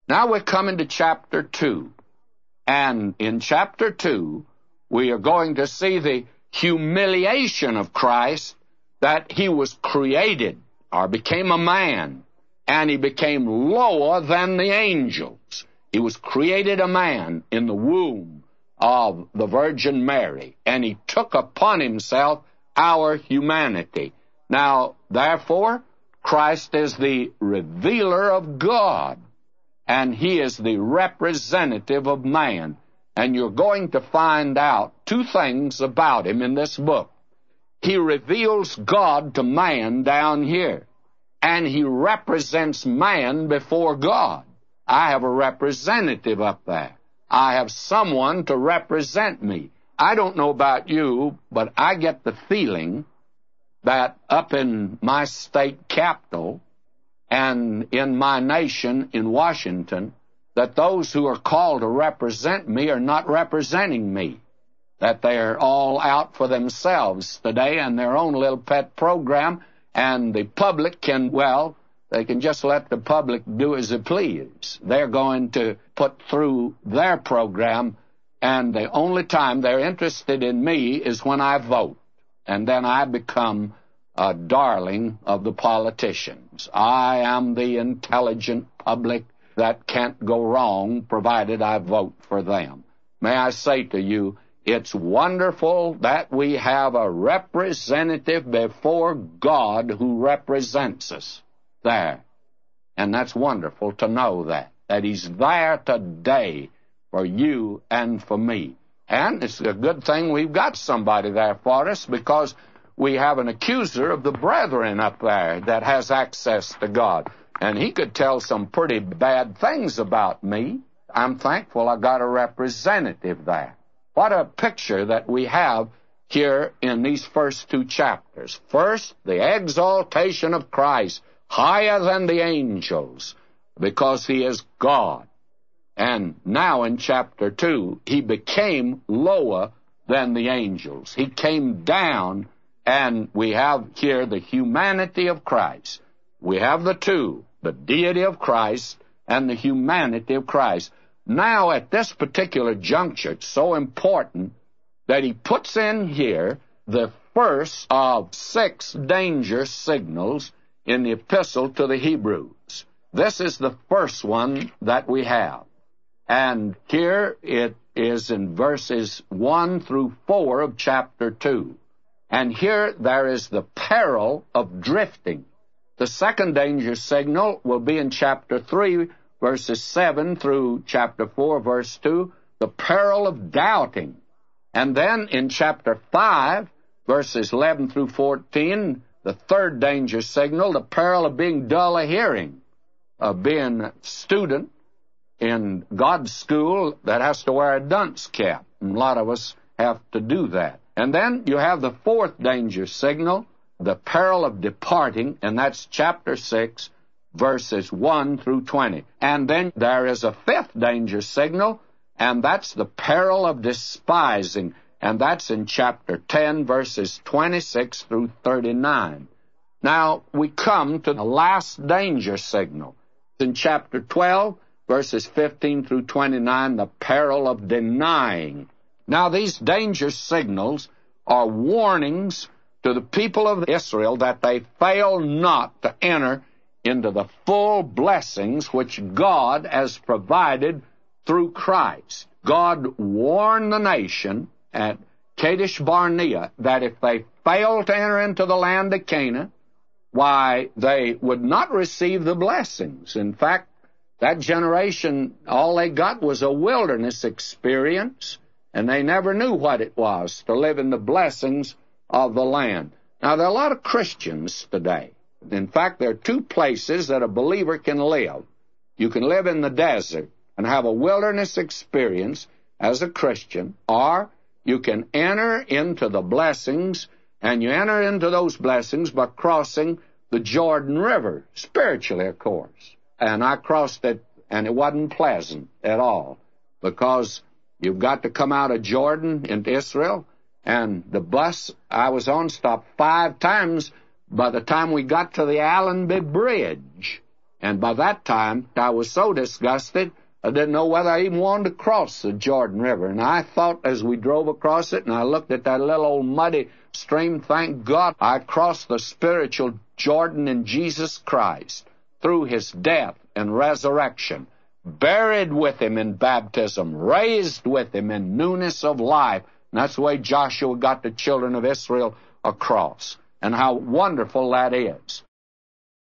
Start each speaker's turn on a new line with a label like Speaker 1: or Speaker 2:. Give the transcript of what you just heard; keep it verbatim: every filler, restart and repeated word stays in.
Speaker 1: Now we're coming to chapter two. And in chapter two, we are going to see the humiliation of Christ, that he was created or became a man, and he became lower than the angels. He was created a man in the womb of the Virgin Mary, and he took upon himself our humanity. Now, therefore, Christ is the revealer of God, and he is the representative of man. And you're going to find out two things about him in this book. He reveals God to man down here, and he represents man before God. I have a representative up there. I have someone to represent me. I don't know about you, but I get the feeling that up in my state capital and in my nation in Washington, that those who are called to represent me are not representing me, that they're all out for themselves today and their own little pet program, and the public can, well, they can just let the public do as it please. They're going to put through their program, and the only time they're interested in me is when I vote, and then I become a darling of the politicians. I am the intelligent public that can't go wrong, provided I vote for them. May I say to you, it's wonderful that we have a representative before God who represents us there. And that's wonderful to know that, that he's there today for you and for me. And it's a good thing we've got somebody there for us, because we have an accuser of the brethren up there that has access to God. And he could tell some pretty bad things about me. I'm thankful I got a representative there. What a picture that we have here in these first two chapters. First, the exaltation of Christ, higher than the angels, because he is God. And now in chapter two, he became lower than the angels. He came down, and we have here the humanity of Christ. We have the two, the deity of Christ and the humanity of Christ. Now, at this particular juncture, it's so important that he puts in here the first of six danger signals in the epistle to the Hebrews. This is the first one that we have. And here it is in verses one through four of chapter two. And here there is the peril of drifting. The second danger signal will be in chapter three, verses seven through chapter four, verse two, the peril of doubting. And then in chapter five, verses eleven through fourteen, the third danger signal, the peril of being dull of hearing, of being a student in God's school that has to wear a dunce cap. And a lot of us have to do that. And then you have the fourth danger signal, the peril of departing, and that's chapter six, verses one through twenty. And then there is a fifth danger signal, and that's the peril of despising, and that's in chapter ten, verses twenty-six through thirty-nine. Now, we come to the last danger signal. In chapter twelve, verses fifteen through twenty-nine, the peril of denying. Now, these danger signals are warnings to the people of Israel that they fail not to enter into the full blessings which God has provided through Christ. God warned the nation at Kadesh Barnea that if they failed to enter into the land of Canaan, why, they would not receive the blessings. In fact, that generation, all they got was a wilderness experience, and they never knew what it was to live in the blessings of the land. Now, there are a lot of Christians today. In fact, there are two places that a believer can live. You can live in the desert and have a wilderness experience as a Christian, or you can enter into the blessings, and you enter into those blessings by crossing the Jordan River, spiritually, of course. And I crossed it, and it wasn't pleasant at all, because you've got to come out of Jordan into Israel, and the bus I was on stopped five times by the time we got to the Allenby Bridge. And by that time, I was so disgusted, I didn't know whether I even wanted to cross the Jordan River. And I thought as we drove across it, and I looked at that little old muddy stream, thank God I crossed the spiritual Jordan in Jesus Christ through his death and resurrection, buried with him in baptism, raised with him in newness of life. And that's the way Joshua got the children of Israel across. And how wonderful that is.